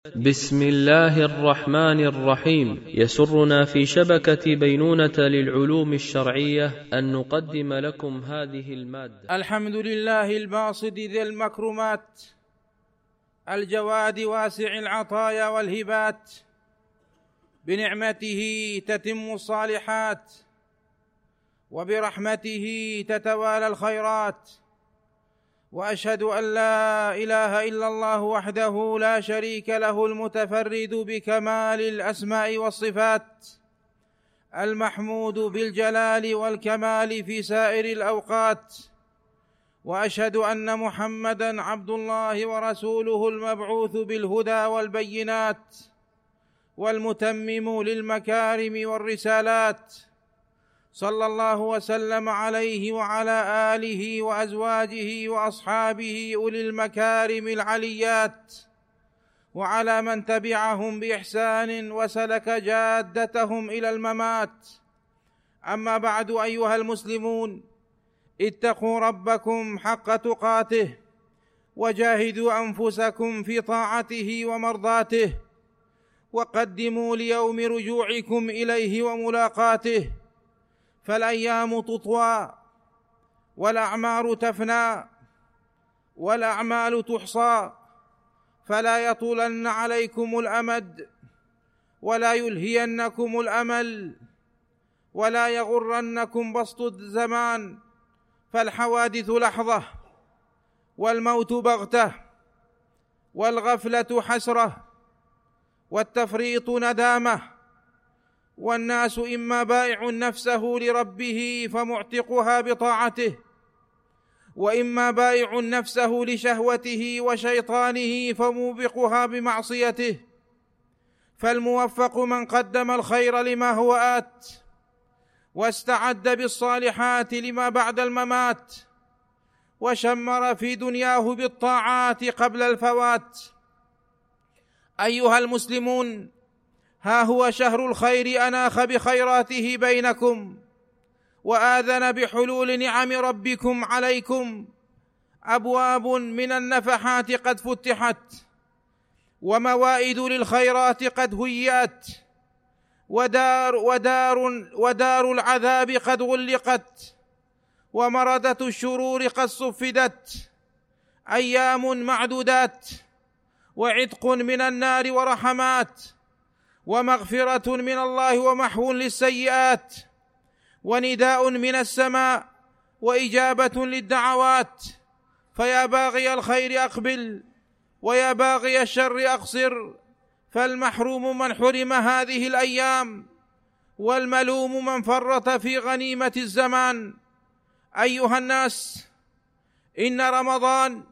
بسم الله الرحمن الرحيم. يسرنا في شبكة بينونة للعلوم الشرعية أن نقدم لكم هذه المادة. الحمد لله الباسط ذي المكرمات، الجواد واسع العطايا والهبات، بنعمته تتم الصالحات، وبرحمته تتوالى الخيرات، وأشهد أن لا إله إلا الله وحده لا شريك له المتفرد بكمال الأسماء والصفات، المحمود بالجلال والكمال في سائر الأوقات، وأشهد أن محمدًا عبد الله ورسوله المبعوث بالهدى والبينات، والمتمم للمكارم والرسالات، صلى الله وسلم عليه وعلى آله وأزواجه وأصحابه أولي المكارم العليات، وعلى من تبعهم بإحسان وسلك جادتهم إلى الممات. أما بعد، أيها المسلمون، اتقوا ربكم حق تقاته، وجاهدوا أنفسكم في طاعته ومرضاته، وقدموا ليوم رجوعكم إليه وملاقاته، فالأيام تطوى والأعمار تفنى والأعمال تحصى، فلا يطولن عليكم الأمد ولا يلهينكم الأمل ولا يغرنكم بسط الزمان، فالحوادث لحظة، والموت بغتة، والغفلة حسرة، والتفريط ندامة، والناس إما بائع نفسه لربه فمعتقها بطاعته، وإما بائع نفسه لشهوته وشيطانه فموبقها بمعصيته، فالموفق من قدم الخير لما هو آت، واستعد بالصالحات لما بعد الممات، وشمر في دنياه بالطاعات قبل الفوات. أيها المسلمون، ها هو شهر الخير أناخ بخيراته بينكم، وآذن بحلول نعم ربكم عليكم، أبواب من النفحات قد فتحت، وموائد للخيرات قد هيأت، ودار العذاب قد غلقت، ومردة الشرور قد صفدت. أيام معدودات، وعتق من النار ورحمات، ومغفرة من الله ومحو للسيئات، ونداء من السماء وإجابة للدعوات. فيا باغي الخير أقبل، ويا باغي الشر أقصر، فالمحروم من حرم هذه الأيام، والملوم من فرط في غنيمة الزمان. أيها الناس، إن رمضان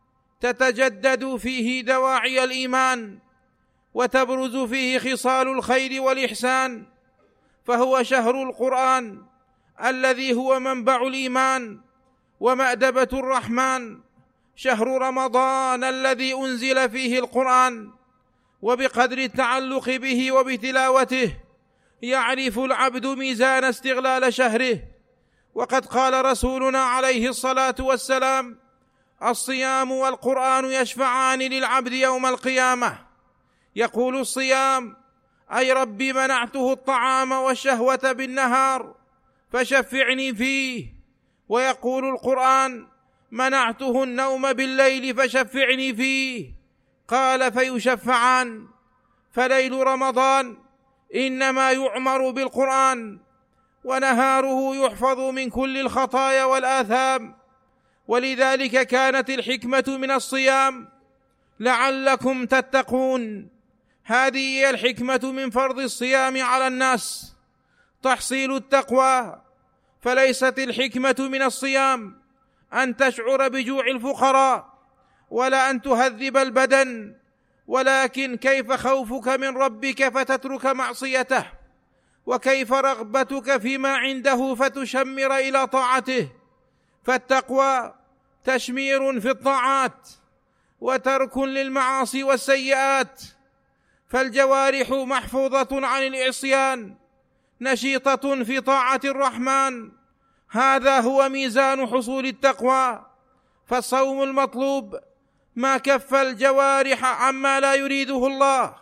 تتجدد فيه دواعي الإيمان، وتبرز فيه خصال الخير والإحسان، فهو شهر القرآن الذي هو منبع الإيمان ومأدبة الرحمن، شهر رمضان الذي أنزل فيه القرآن، وبقدر التعلق به وبتلاوته يعرف العبد ميزان استغلال شهره. وقد قال رسولنا عليه الصلاة والسلام: الصيام والقرآن يشفعان للعبد يوم القيامة. يقول الصيام: أي ربي منعته الطعام والشهوة بالنهار فشفعني فيه. ويقول القرآن: منعته النوم بالليل فشفعني فيه. قال: فيشفعان. فليل رمضان إنما يعمر بالقرآن، ونهاره يحفظ من كل الخطايا والآثام. ولذلك كانت الحكمة من الصيام لعلكم تتقون. هذه هي الحكمة من فرض الصيام على الناس، تحصيل التقوى. فليست الحكمة من الصيام أن تشعر بجوع الفقراء، ولا أن تهذب البدن، ولكن كيف خوفك من ربك فتترك معصيته، وكيف رغبتك فيما عنده فتشمر إلى طاعته. فالتقوى تشمير في الطاعات، وترك للمعاصي والسيئات. فالجوارح محفوظة عن العصيان، نشيطة في طاعة الرحمن. هذا هو ميزان حصول التقوى. فالصوم المطلوب ما كف الجوارح عما لا يريده الله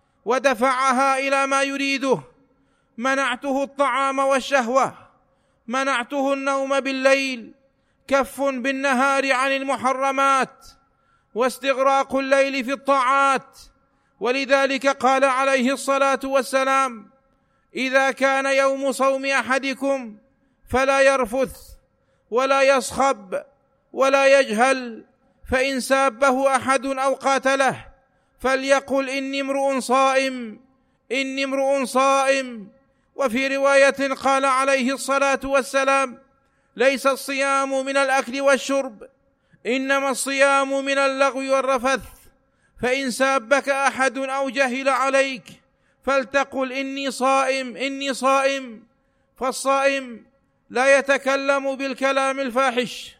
ودفعها إلى ما يريده. منعته الطعام والشهوة، منعته النوم بالليل، كف بالنهار عن المحرمات، واستغراق الليل في الطاعات. ولذلك قال عليه الصلاة والسلام: إذا كان يوم صوم أحدكم فلا يرفث ولا يصخب ولا يجهل، فإن سابه أحد أو قاتله فليقل إني امرؤ صائم، إني امرؤ صائم. وفي رواية قال عليه الصلاة والسلام: ليس الصيام من الأكل والشرب، إنما الصيام من اللغو والرفث. فإن سابك أحد أو جهل عليك فلتقل إني صائم، إني صائم. فالصائم لا يتكلم بالكلام الفاحش،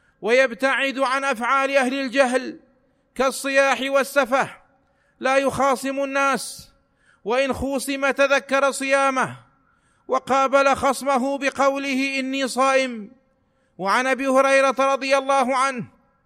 ويبتعد عن أفعال أهل الجهل كالصياح والسفه، لا يخاصم الناس، وإن خوصم تذكر صيامه وقابل خصمه بقوله إني صائم. وعن أبي هريرة رضي الله عنه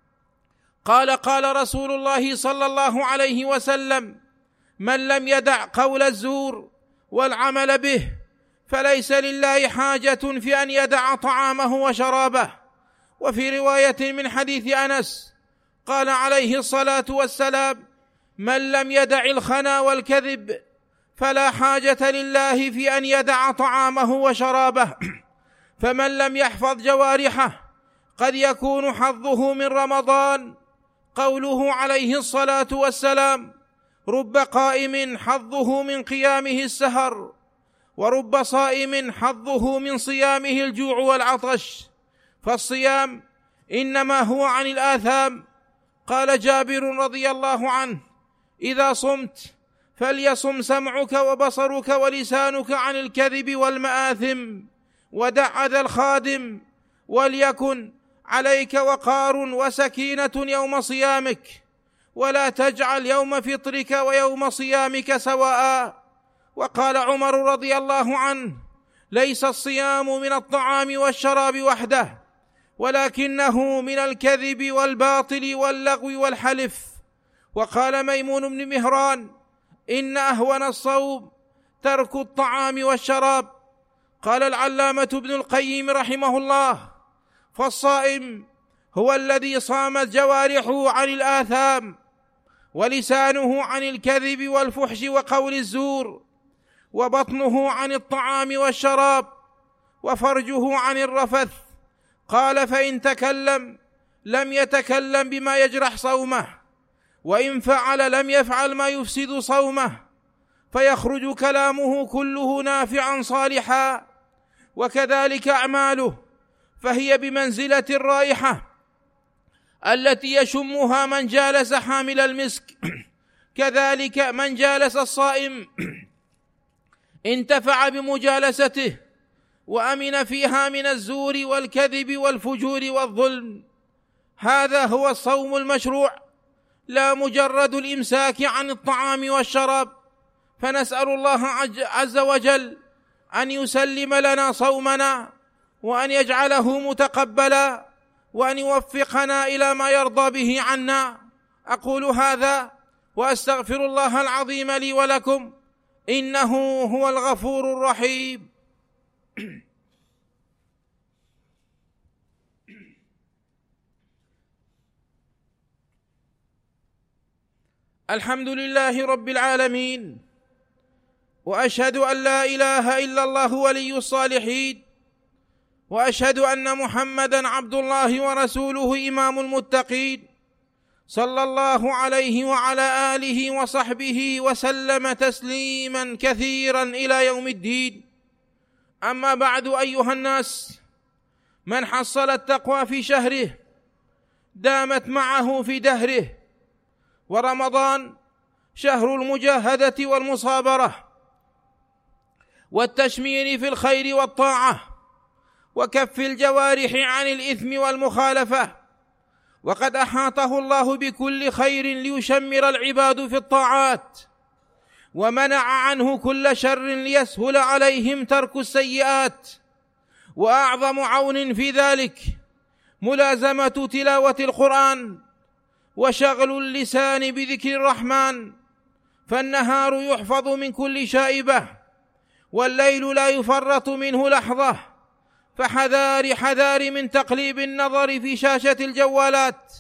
قال: قال رسول الله صلى الله عليه وسلم: من لم يدع قول الزور والعمل به فليس لله حاجة في أن يدع طعامه وشرابه. وفي رواية من حديث أنس قال عليه الصلاة والسلام: من لم يدع الخنا والكذب فلا حاجة لله في أن يدع طعامه وشرابه. فمن لم يحفظ جوارحه قد يكون حظه من رمضان قوله عليه الصلاة والسلام: رب قائم حظه من قيامه السهر، ورب صائم حظه من صيامه الجوع والعطش. فالصيام إنما هو عن الآثام. قال جابر رضي الله عنه: إذا صمت فليصم سمعك وبصرك ولسانك عن الكذب والمآثم، ودع ذا الخادم، وليكن عليك وقار وسكينة يوم صيامك، ولا تجعل يوم فطرك ويوم صيامك سواء. وقال عمر رضي الله عنه: ليس الصيام من الطعام والشراب وحده، ولكنه من الكذب والباطل واللغو والحلف. وقال ميمون بن مهران: إن أهون الصوم ترك الطعام والشراب. قال العلامة ابن القيم رحمه الله: فالصائم هو الذي صامت جوارحه عن الآثام، ولسانه عن الكذب والفحش وقول الزور، وبطنه عن الطعام والشراب، وفرجه عن الرفث. قال: فإن تكلم لم يتكلم بما يجرح صومه، وإن فعل لم يفعل ما يفسد صومه، فيخرج كلامه كله نافعا صالحا. وكذلك أعماله، فهي بمنزلة الرائحة التي يشمها من جالس حامل المسك. كذلك من جالس الصائم انتفع بمجالسته، وأمن فيها من الزور والكذب والفجور والظلم. هذا هو الصوم المشروع، لا مجرد الإمساك عن الطعام والشراب. فنسأل الله عز وجل أن يسلم لنا صومنا، وأن يجعله متقبلا، وأن يوفقنا إلى ما يرضى به عنا. أقول هذا وأستغفر الله العظيم لي ولكم، إنه هو الغفور الرحيم. الحمد لله رب العالمين، وأشهد أن لا إله إلا الله ولي الصالحين، وأشهد أن محمدًا عبد الله ورسوله إمام المتقين، صلى الله عليه وعلى آله وصحبه وسلم تسليمًا كثيرًا إلى يوم الدين. أما بعد، أيها الناس، من حصل التقوى في شهره دامت معه في دهره. ورمضان شهر المجاهدة والمصابرة والتشمير في الخير والطاعة، وكف الجوارح عن الإثم والمخالفة. وقد أحاطه الله بكل خير ليشمر العباد في الطاعات، ومنع عنه كل شر ليسهل عليهم ترك السيئات. وأعظم عون في ذلك ملازمة تلاوة القرآن وشغل اللسان بذكر الرحمن، فالنهار يحفظ من كل شائبة، والليل لا يفرط منه لحظة، فحذار من تقليب النظر في شاشة الجوالات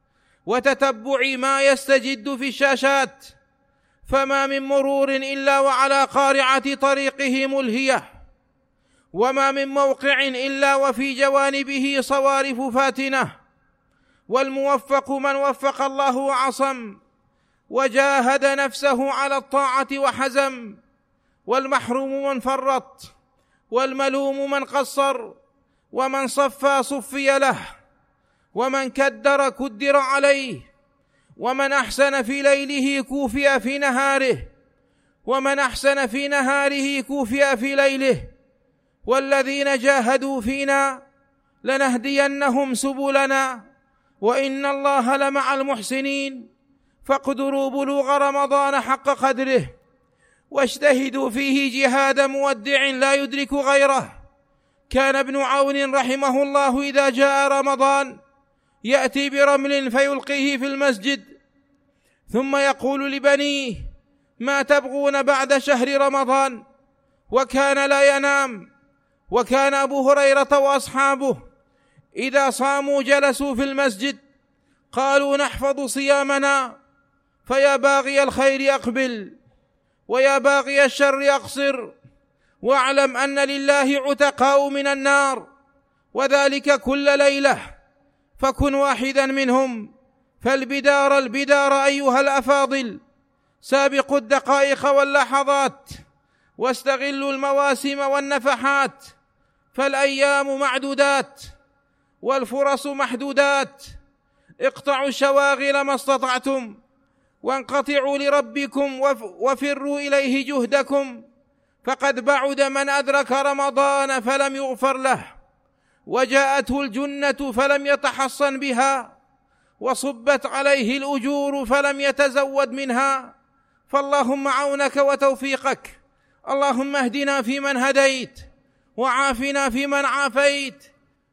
وتتبع ما يستجد في الشاشات، فما من مرور إلا وعلى قارعة طريقه ملهية، وما من موقع إلا وفي جوانبه صوارف فاتنة. والموفق من وفق الله وعصم وجاهد نفسه على الطاعة وحزم، والمحروم من فرط، والملوم من قصر، ومن صفى صفي له، ومن كدر كدر عليه، ومن أحسن في ليله كوفئ في نهاره، ومن أحسن في نهاره كوفئ في ليله. والذين جاهدوا فينا لنهدينهم سبلنا وإن الله لمع المحسنين. فاقدروا بلوغ رمضان حق قدره، واجتهدوا فيه جهاد مودع لا يدرك غيره. كان ابن عون رحمه الله إذا جاء رمضان يأتي برمل فيلقيه في المسجد، ثم يقول لبنيه: ما تبغون بعد شهر رمضان؟ وكان لا ينام. وكان أبو هريرة وأصحابه إذا صاموا جلسوا في المسجد قالوا: نحفظ صيامنا، فيا باغي الخير أقبل، ويا باغي الشر أقصر، واعلم أن لله عتقاء من النار، وذلك كل ليلة، فكن واحدا منهم. فالبدار البدار أيها الأفاضل، سابقوا الدقائق واللحظات، واستغلوا المواسم والنفحات، فالأيام معدودات والفرص محدودات. اقطعوا الشواغل ما استطعتم، وانقطعوا لربكم وفروا إليه جهدكم، فقد بعد من أدرك رمضان فلم يغفر له، وجاءته الجنة فلم يتحصن بها، وصبت عليه الأجور فلم يتزود منها. فاللهم عونك وتوفيقك. اللهم اهدنا فيمن هديت، وعافنا فيمن عافيت،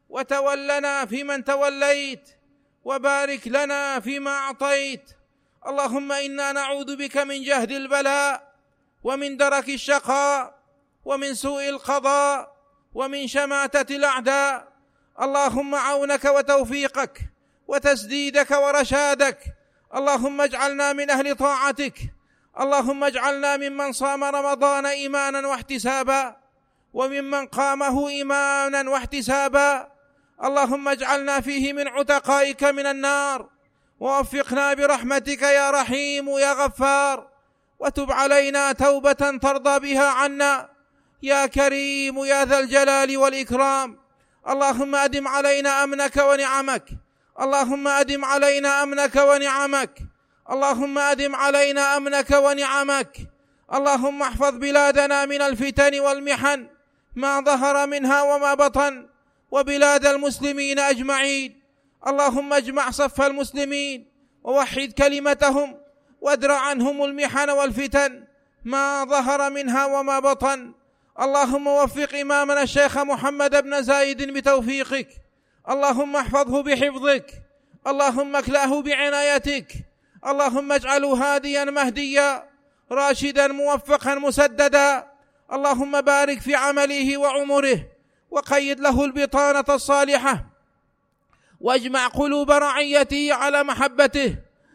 وتولنا فيمن توليت، وبارك لنا فيما أعطيت. اللهم إنا نعوذ بك من جهد البلاء، ومن درك الشقاء، ومن سوء القضاء، ومن شماتة الأعداء. اللهم عونك وتوفيقك وتسديدك ورشادك. اللهم اجعلنا من أهل طاعتك. اللهم اجعلنا ممن صام رمضان إيمانا واحتسابا، وممن قامه إيمانا واحتسابا. اللهم اجعلنا فيه من عتقائك من النار، ووفقنا برحمتك يا رحيم يا غفار، وتب علينا توبة ترضى بها عنا يا كريم يا ذا الجلال والإكرام. اللهم أدم علينا أمنك ونعمك. اللهم أدم علينا أمنك ونعمك. اللهم أدم علينا أمنك ونعمك. اللهم احفظ بلادنا من الفتن والمحن ما ظهر منها وما بطن، وبلاد المسلمين أجمعين. اللهم اجمع صف المسلمين ووحد كلمتهم، وادرع عنهم المحن والفتن ما ظهر منها وما بطن. اللهم وفق إمامنا الشيخ محمد بن زايد بتوفيقك. اللهم احفظه بحفظك. اللهم اكلأه بعنايتك. اللهم اجعله هاديا مهديا، راشدا موفقا مسددا. اللهم بارك في عمله وعمره، وقيد له البطانة الصالحة، واجمع قلوب رعيته على محبته،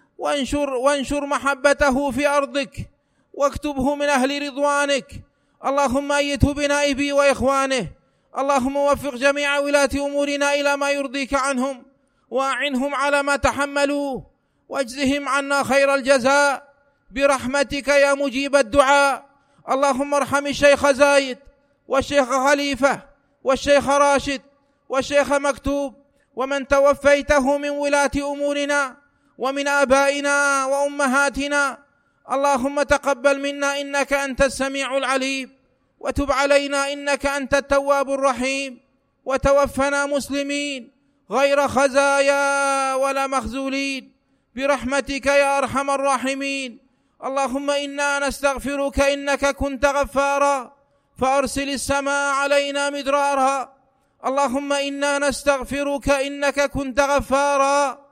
وانشر محبته في أرضك، واكتبه من أهل رضوانك. اللهم أيده بنائبه وإخوانه. اللهم وفق جميع ولاة أمورنا إلى ما يرضيك عنهم، وأعنهم على ما تحملوا، واجزهم عنا خير الجزاء برحمتك يا مجيب الدعاء. اللهم ارحم الشيخ زايد، والشيخ خليفة، والشيخ راشد، والشيخ مكتوب، ومن توفيته من ولاة أمورنا ومن آبائنا وأمهاتنا. اللهم تقبل منا إنك أنت السميع العليم، وتب علينا إنك أنت التواب الرحيم، وتوفنا مسلمين غير خزايا ولا مخزولين برحمتك يا أرحم الراحمين. اللهم إنا نستغفرك إنك كنت غفارا، فأرسل السماء علينا مدرارا. اللهم إنا نستغفرك إنك كنت غفارا،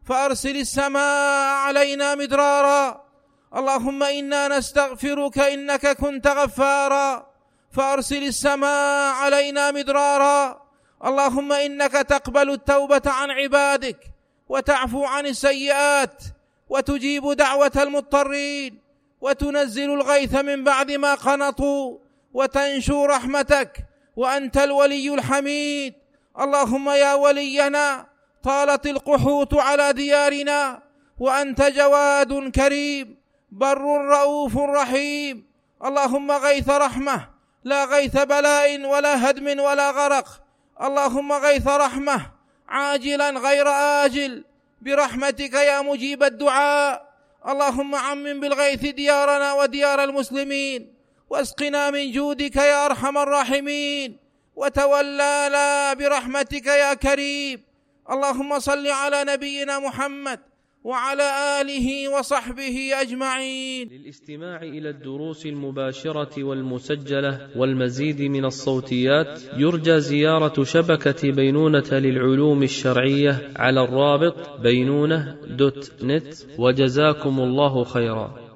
فأرسل السماء علينا مدرارا. اللهم إنا نستغفرك إنك كنت غفارا، فأرسل السماء علينا مدرارا. اللهم إنك تقبل التوبة عن عبادك وتعفو عن السيئات وتجيب دعوة المضطرين وتنزل الغيث من بعد ما قنطوا وتنشر رحمتك، وأنت الولي الحميد. اللهم يا ولينا طالت القحوط على ديارنا، وأنت جواد كريم بر رؤوف رحيم. اللهم غيث رحمة لا غيث بلاء ولا هدم ولا غرق. اللهم غيث رحمة عاجلا غير آجل برحمتك يا مجيب الدعاء. اللهم عمم بالغيث ديارنا وديار المسلمين، واسقنا من جودك يا أرحم الراحمين، وتولانا برحمتك يا كريم. اللهم صل على نبينا محمد وعلى آله وصحبه أجمعين. للاستماع إلى الدروس المباشرة والمسجلة والمزيد من الصوتيات يرجى زيارة شبكة بينونة للعلوم الشرعية على الرابط بينونة.net. وجزاكم الله خيرا.